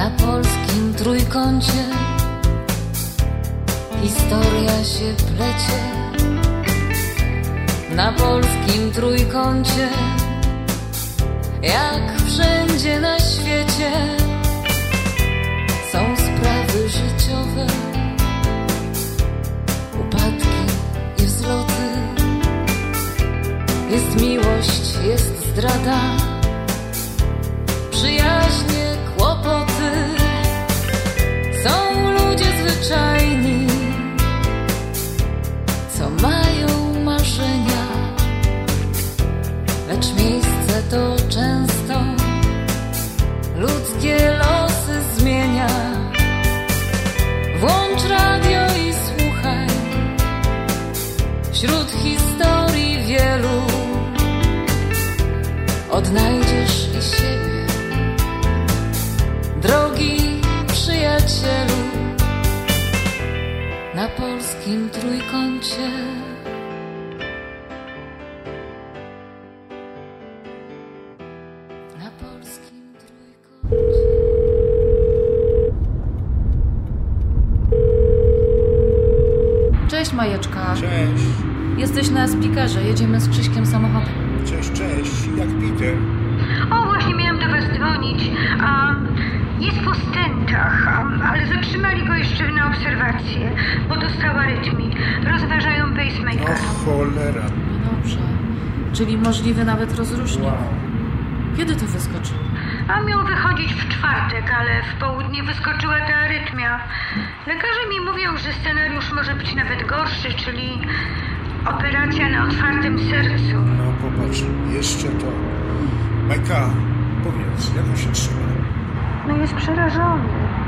Na polskim trójkącie historia się plecie. Na polskim trójkącie, jak wszędzie na świecie, są sprawy życiowe, upadki i wzloty. Jest miłość, jest zdrada, przyjaźnie, kłopoty. Są ludzie zwyczajni, co mają marzenia, lecz miejsce to często ludzkie losy zmienia. Włącz radio i słuchaj, wśród historii wielu odnajdziesz i siebie, drogi przyjacielu. Na polskim trójkącie. Na polskim trójkącie. Cześć Majeczka. Cześć. Jesteś na speakerze, jedziemy z Krzyśkiem samochodem. Cześć, jak Peter? O, właśnie miałam do was dzwonić. Jest po stentach, ale zatrzymali go jeszcze na obserwację, bo dostał arytmii. Rozważają pacemaker. O cholera. No dobrze. Czyli możliwy nawet rozrusznik. Kiedy to wyskoczyło? A miał wychodzić w czwartek, ale w południe wyskoczyła ta arytmia. Lekarze mi mówią, że scenariusz może być nawet gorszy, czyli operacja na otwartym sercu. No popatrz, jeszcze to. Majka, powiedz, jak on się trzyma? No jest przerażony.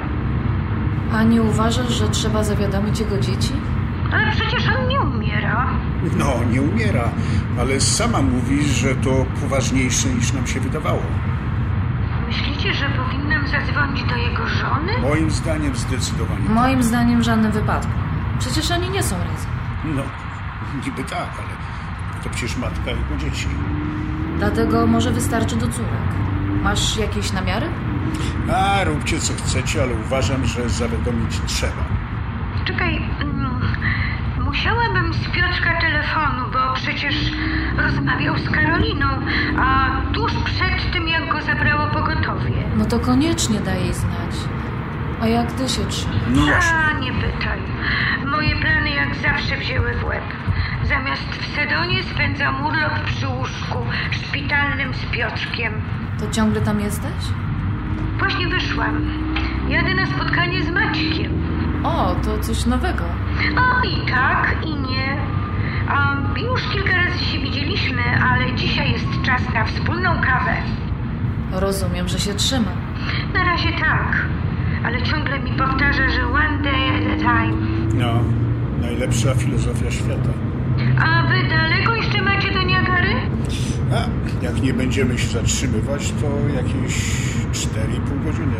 A nie uważasz, że trzeba zawiadomić jego dzieci? Ale przecież on nie umiera. No, nie umiera, ale sama mówisz, że to poważniejsze niż nam się wydawało. Myślicie, że powinnam zadzwonić do jego żony? Moim zdaniem zdecydowanie. Moim zdaniem w żadnym wypadku. Przecież oni nie są razem. No, niby tak, ale to przecież matka jego dzieci. Dlatego może wystarczy do córek. Masz jakieś namiary? A, róbcie co chcecie, ale uważam, że zawiadomić trzeba. Czekaj, musiałabym z Piotrka telefonu, bo przecież rozmawiał z Karoliną, a tuż przed tym, jak go zabrało pogotowie. No to koniecznie daj jej znać. A jak ty się trzymasz? No właśnie. A, nie pytaj. Moje plany jak zawsze wzięły w łeb. Zamiast w Sedonie spędzam urlop przy łóżku szpitalnym z Piotrkiem. To ciągle tam jesteś? Właśnie wyszłam. Jadę na spotkanie z Maćkiem. O, to coś nowego. O, i tak, i nie. Już kilka razy się widzieliśmy, ale dzisiaj jest czas na wspólną kawę. Rozumiem, że się trzyma. Na razie tak, ale ciągle mi powtarza, że one day at a time. No, najlepsza filozofia świata. A wy daleko jeszcze macie do Niagary? A, jak nie będziemy się zatrzymywać, to jakieś 4,5 godziny.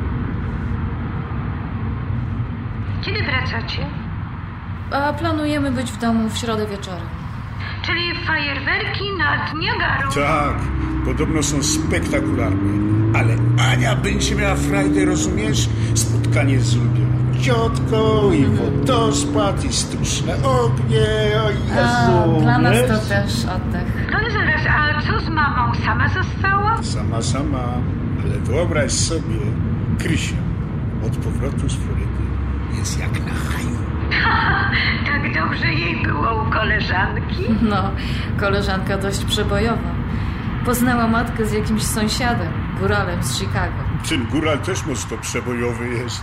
Kiedy wracacie? A planujemy być w domu w środę wieczorem. Czyli fajerwerki nad Niagarą. Tak, podobno są spektakularne. Ale Ania będzie miała frajdę, rozumiesz? Spotkanie z ulubioną ciotką i wodospad i sztuczne ognie, o Jezu. Dla nas wiesz? to też oddech. Ale zaraz, a co z mamą? Sama została? Sama, ale wyobraź sobie, Krysia od powrotu z Florydy jest jak na haju. Tak dobrze jej było u koleżanki. No, koleżanka dość przebojowa. Poznała matkę z jakimś sąsiadem, góralem z Chicago. Ten góral też mocno przebojowy jest.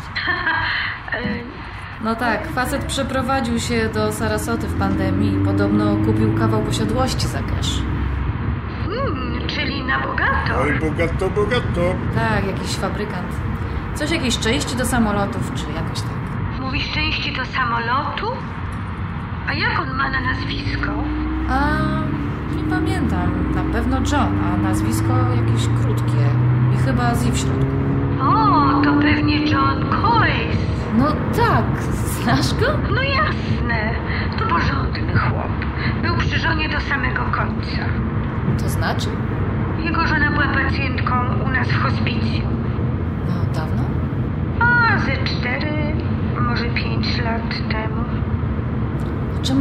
No tak, facet przeprowadził się do Sarasoty w pandemii i podobno kupił kawał posiadłości za cash. Czyli na bogato. Oj, bogato. Tak, jakiś fabrykant. Coś, jakieś części do samolotów, czy jakoś tak. Mówisz części do samolotu? A jak on ma na nazwisko? A nie pamiętam. Na pewno John, a nazwisko jakieś krótkie. I chyba z i w środku. O, to pewnie John Coyce. No tak, znasz go? No jasne, to porządny chłop. Był przy żonie do samego końca. To znaczy? Jego żona była pacjentką u nas w hospicjum. No dawno?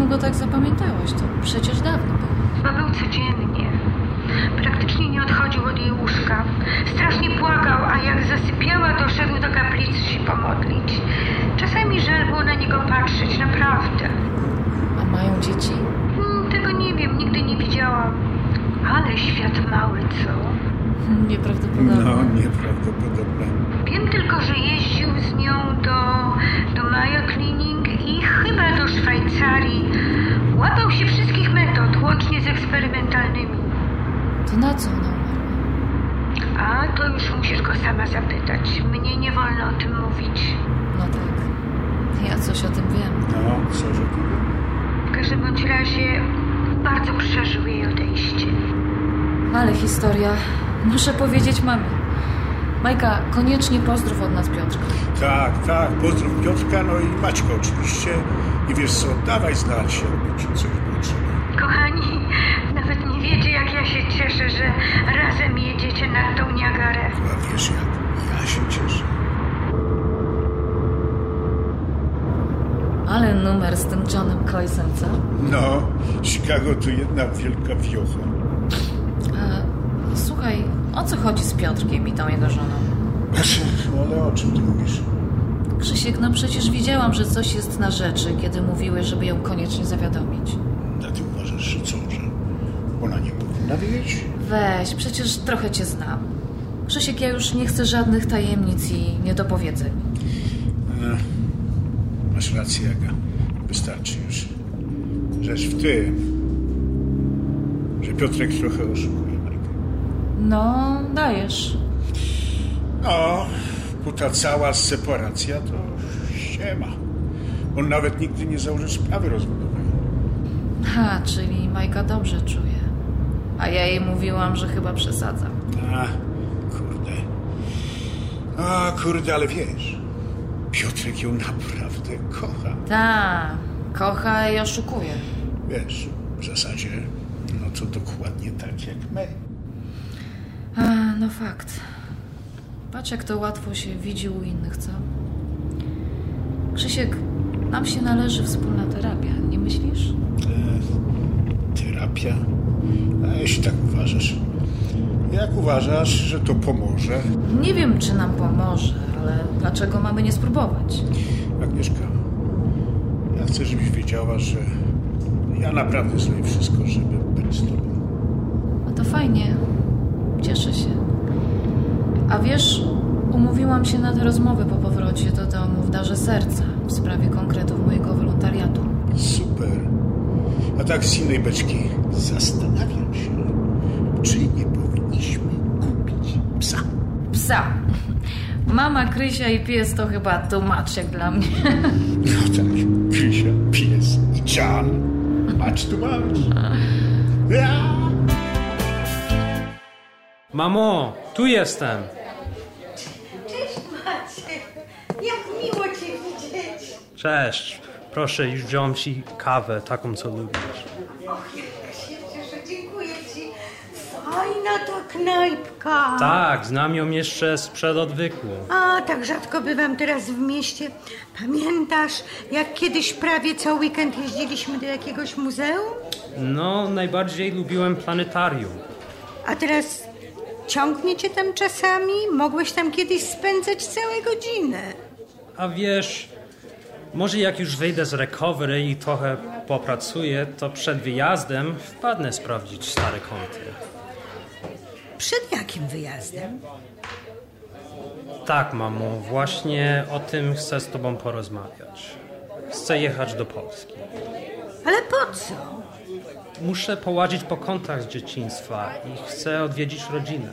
czemu go tak zapamiętałaś? To przecież dawno było. Bo był codziennie. Praktycznie nie odchodził od jej łóżka. Strasznie płakał, a jak zasypiała, to szedł do kaplicy się pomodlić. Czasami żal było na niego patrzeć, naprawdę. A mają dzieci? Tego nie wiem, nigdy nie widziałam. Ale świat mały, co? Nieprawdopodobne. No, nieprawdopodobne. Wiem tylko, że jeździł z nią do Mayo Clinic i chyba do Szwajcarii. Łapał się wszystkich metod, łącznie z eksperymentalnymi. To na co ona umarła? A to już musisz go sama zapytać. Mnie nie wolno o tym mówić. No tak. Ja coś o tym wiem. No, co, że tu? W każdym bądź razie bardzo przeżył jej odejście. Ale historia. Muszę powiedzieć mamie. Majka, koniecznie pozdrów od nas Piotrka. Tak, pozdrów Piotrka, no i Maćka oczywiście. I wiesz co, dawaj znać, jakby ci coś potrzeba. Kochani, nawet nie wiecie, jak ja się cieszę, że razem jedziecie nad tą Niagarę. A wiesz jak, ja się cieszę. Ale numer z tym Johnem Coysem, co? No, Chicago to jedna wielka wiocha. Słuchaj, o co chodzi z Piotrkiem i tą jego żoną? Ale o czym ty mówisz? Krzysiek, no przecież widziałam, że coś jest na rzeczy, kiedy mówiłeś, żeby ją koniecznie zawiadomić. A ty uważasz, że co, że ona nie powinna wiedzieć? Weź, przecież trochę cię znam. Krzysiek, ja już nie chcę żadnych tajemnic i niedopowiedzeń. Masz rację, Aga. Wystarczy już. Rzecz w tym, że Piotrek trochę oszukuje Majkę. No, dajesz. No, ta cała separacja to ściema. On nawet nigdy nie założy sprawy rozwodowej. Czyli Majka dobrze czuje. A ja jej mówiłam, że chyba przesadza. Kurde, ale wiesz, Piotrek ją naprawdę kocha. Kocha i oszukuje. Wiesz, w zasadzie, no to dokładnie tak jak my. No fakt. Patrz, jak to łatwo się widzi u innych, co? Krzysiek, nam się należy wspólna terapia, nie myślisz? Terapia? A jeśli tak uważasz. Jak uważasz, że to pomoże? Nie wiem, czy nam pomoże, ale dlaczego mamy nie spróbować? Agnieszka, ja chcę, żebyś wiedziała, że ja naprawdę zrobię wszystko, żeby być z tobą. No to fajnie. Cieszę się. A wiesz, umówiłam się na tę rozmowę po powrocie do domu w Darze Serca w sprawie konkretów mojego wolontariatu. Super. A tak z innej beczki zastanawiam się, czy nie powinniśmy kupić psa. Psa. Mama, Krysia i pies to chyba tłumacz jak dla mnie. No tak, Krysia, pies i Jan. Patrz tu masz. Ja. Mamo, tu jestem. Cześć Maciek, jak miło Cię widzieć. Cześć. Proszę, już wziąłem ci kawę, taką co lubisz. Och, jak się cieszę, dziękuję Ci. Fajna ta knajpka. Tak, znam ją jeszcze sprzed odwyku. A, tak rzadko bywam teraz w mieście. Pamiętasz, jak kiedyś prawie co weekend jeździliśmy do jakiegoś muzeum? No, najbardziej lubiłem planetarium. A teraz ciągnie Cię tam czasami? Mogłeś tam kiedyś spędzać całe godziny. A wiesz, może jak już wyjdę z recovery i trochę popracuję, to przed wyjazdem wpadnę sprawdzić stare konty. Przed jakim wyjazdem? Tak, mamo, właśnie o tym chcę z tobą porozmawiać. Chcę jechać do Polski. Ale po co? Muszę poładzić po kontach z dzieciństwa i chcę odwiedzić rodzinę.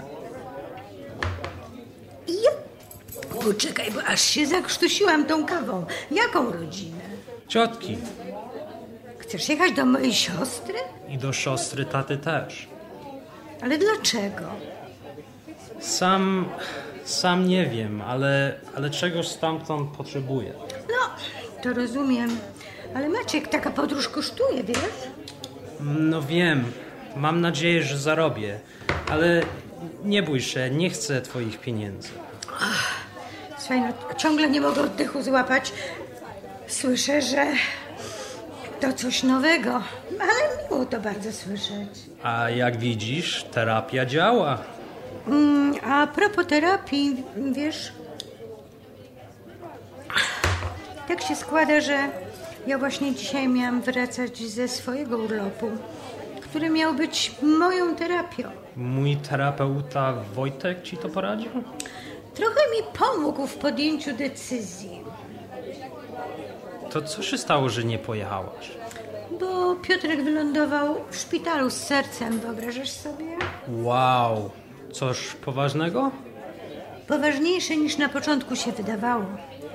Poczekaj, bo aż się zakrztusiłam tą kawą. Jaką rodzinę? Ciotki Chcesz jechać do mojej siostry? i do siostry taty też. Ale dlaczego? Sam nie wiem, ale czegoś stamtąd potrzebuję. No, to rozumiem. Ale Maciek, taka podróż kosztuje, wiesz? No wiem, mam nadzieję, że zarobię, ale nie bój się, nie chcę twoich pieniędzy. Słuchaj, no, ciągle nie mogę oddechu złapać. Słyszę, że To coś nowego, ale miło to bardzo słyszeć. A jak widzisz, terapia działa. A propos terapii, wiesz, tak się składa, że ja właśnie dzisiaj miałam wracać ze swojego urlopu, który miał być moją terapią. Mój terapeuta Wojtek ci to poradził? Trochę mi pomógł w podjęciu decyzji, To co się stało, że nie pojechałaś? bo Piotrek wylądował w szpitalu z sercem, wyobrażasz sobie? Wow, coś poważnego? Poważniejsze niż na początku się wydawało.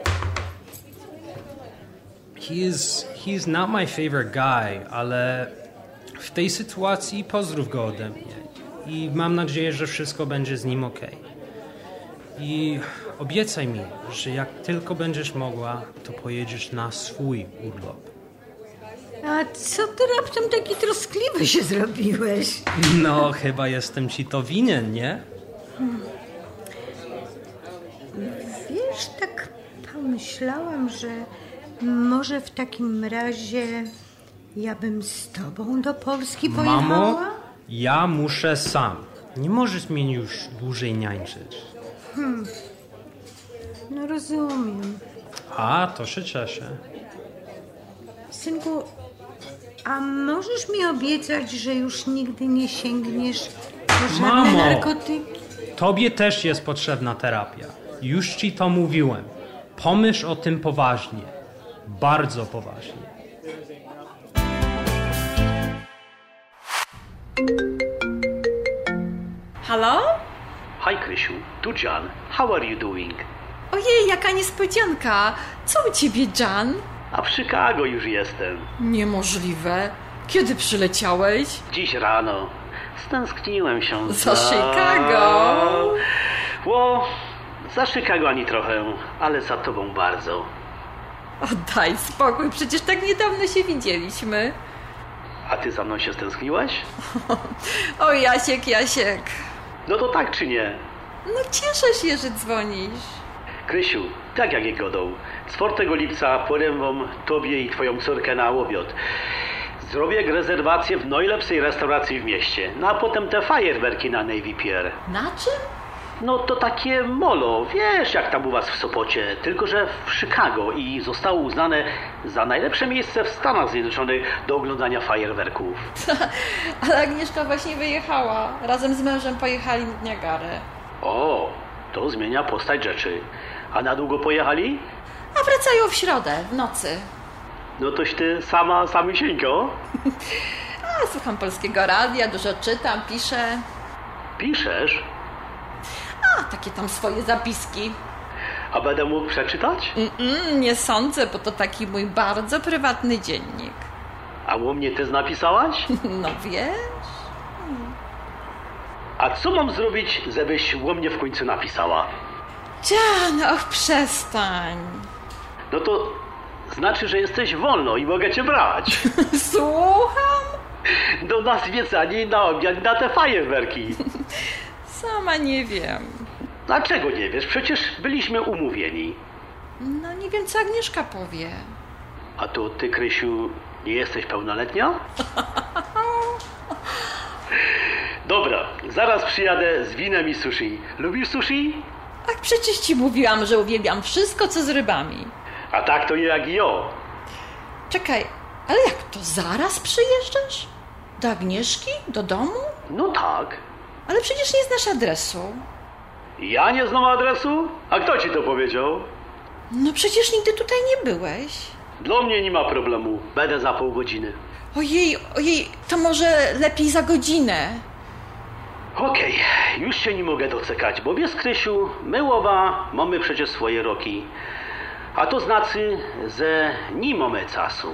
He's not my favorite guy, ale w tej sytuacji pozdrów go ode mnie. I mam nadzieję, że wszystko będzie z nim okej. I obiecaj mi, że jak tylko będziesz mogła, to pojedziesz na swój urlop. A co ty raptem taki troskliwy się zrobiłeś? No, chyba jestem ci to winien, nie? Wiesz, tak pomyślałam, że może w takim razie ja bym z tobą do Polski pojechała? Mamo, ja muszę sam. Nie możesz mnie już dłużej niańczyć. No rozumiem. A, to się cieszę. Synku, a możesz mi obiecać, że już nigdy nie sięgniesz po żadne Mamo! narkotyki? Tobie też jest potrzebna terapia. Już ci to mówiłem. Pomyśl o tym poważnie. Bardzo poważnie. Halo? Hi Krysiu, tu Jan. How are you doing? Ojej, jaka niespodzianka. Co u ciebie, Jan? A w Chicago już jestem. Niemożliwe. Kiedy przyleciałeś? Dziś rano. Stęskniłem się Za Chicago. Za Chicago ani trochę, ale za tobą bardzo. O, daj spokój, przecież tak niedawno się widzieliśmy. A ty za mną się stęskniłaś? O, Jasiek. No to tak czy nie? No cieszę się, że dzwonisz. Krysiu, tak jak je godą. 4 lipca porem wam tobie i twoją córkę na obiad. Zrobię rezerwację w najlepszej restauracji w mieście. No a potem te fajerwerki na Navy Pier. Na czym? No to takie molo, wiesz jak tam u was w Sopocie, tylko że w Chicago i zostało uznane za najlepsze miejsce w Stanach Zjednoczonych do oglądania fajerwerków. Ale Agnieszka właśnie wyjechała. Razem z mężem pojechali na Niagarę. O, to zmienia postać rzeczy. A na długo pojechali? A wracają w środę, w nocy. No toś ty samysieńko? A, słucham polskiego radia, dużo czytam, piszę. Piszesz? A, takie tam swoje zapiski. A będę mógł przeczytać? Nie sądzę, bo to taki mój bardzo prywatny dziennik. A u mnie też napisałaś? No wiesz? A co mam zrobić, żebyś u mnie w końcu napisała? Jan, och, przestań. No to znaczy, że jesteś wolno i mogę cię brać. Słucham? Do nas zwiedzanie na obiad na te fajerwerki. Sama nie wiem. Dlaczego nie wiesz? Przecież byliśmy umówieni. No nie wiem, co Agnieszka powie. A to ty, Krysiu, nie jesteś pełnoletnia? Dobra, zaraz przyjadę z winem i sushi. Lubisz sushi? Ach, przecież ci mówiłam, że uwielbiam wszystko, co z rybami. A tak to nie jak ja. Czekaj, ale jak to zaraz przyjeżdżasz? Do Agnieszki? Do domu? No tak. Ale przecież nie znasz adresu. Ja nie znam adresu? A kto ci to powiedział? No przecież nigdy tutaj nie byłeś. Dla mnie nie ma problemu. Będę za pół godziny. Ojej, to może lepiej za godzinę. Okej, już się nie mogę doczekać, bo wiesz, Krysiu, my oba mamy przecież swoje roki. A to znaczy, że nie mamy czasu.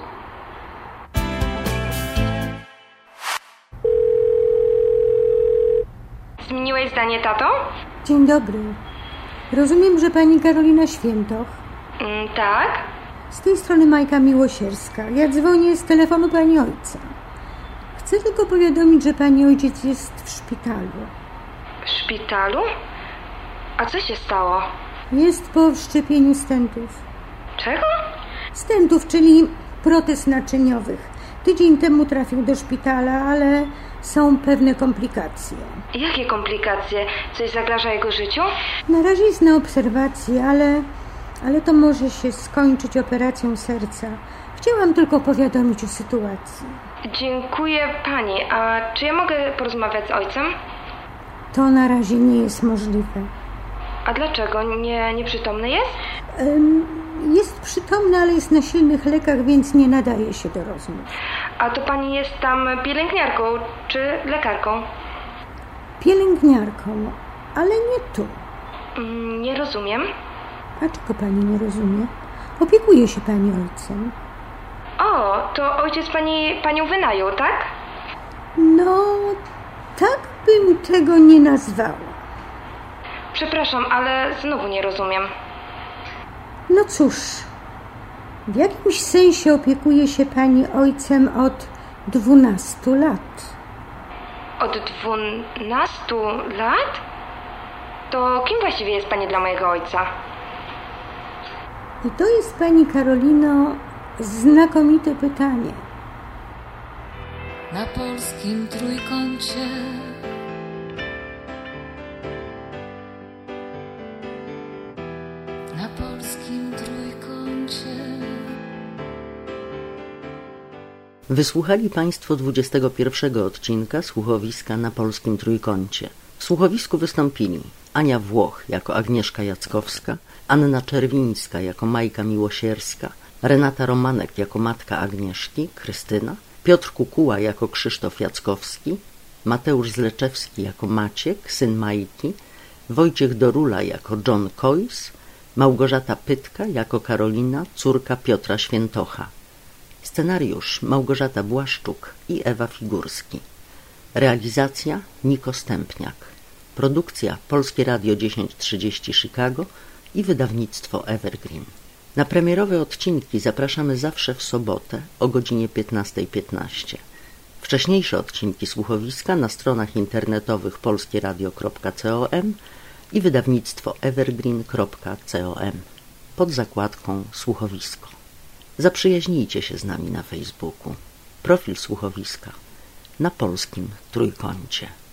Zmieniłeś zdanie, tato? Dzień dobry. Rozumiem, że pani Karolina Świętoch. Tak. Z tej strony Majka Miłosierska. Ja dzwonię z telefonu pani ojca. Chcę tylko powiadomić, że pani ojciec jest w szpitalu. W szpitalu? A co się stało? Jest po wszczepieniu stentów. Czego? Stentów, czyli protez naczyniowych. Tydzień temu trafił do szpitala, ale są pewne komplikacje. Jakie komplikacje? Coś zagraża jego życiu? Na razie jest na obserwacji, ale to może się skończyć operacją serca. Chciałam tylko powiadomić o sytuacji. Dziękuję pani. A czy ja mogę porozmawiać z ojcem? To na razie nie jest możliwe. A dlaczego? Nieprzytomny jest? Jest przytomny, ale jest na silnych lekach, więc nie nadaje się do rozmów. A to pani jest tam pielęgniarką czy lekarką? Pielęgniarką, ale nie tu. Nie rozumiem. A czego pani nie rozumie? Opiekuje się pani ojcem. O, to ojciec panią wynajął, tak? No, tak bym tego nie nazwała. Przepraszam, ale znowu nie rozumiem. No cóż, w jakimś sensie opiekuje się pani ojcem od 12 lat. Od 12 lat? To kim właściwie jest pani dla mojego ojca? I to jest, pani Karolino, znakomite pytanie. Na polskim trójkącie na polskim trójkącie. Wysłuchali Państwo 21 odcinka Słuchowiska na polskim trójkącie. W słuchowisku wystąpili Ania Włoch jako Agnieszka Jackowska, Anna Czerwińska jako Majka Miłosierska, Renata Romanek jako matka Agnieszki, Krystyna, Piotr Kukuła jako Krzysztof Jackowski, Mateusz Zleczewski jako Maciek, syn Majki, Wojciech Dorula jako John Coyce, Małgorzata Pytka jako Karolina, córka Piotra Świętocha. Scenariusz Małgorzata Błaszczuk i Ewa Figurski. Realizacja Niko Stępniak. Produkcja Polskie Radio 1030 Chicago i wydawnictwo Evergreen. Na premierowe odcinki zapraszamy zawsze w sobotę o godzinie 15:15. Wcześniejsze odcinki słuchowiska na stronach internetowych polskieradio.com i wydawnictwo evergreen.com pod zakładką Słuchowisko. Zaprzyjaźnijcie się z nami na Facebooku. Profil Słuchowiska na polskim trójkącie.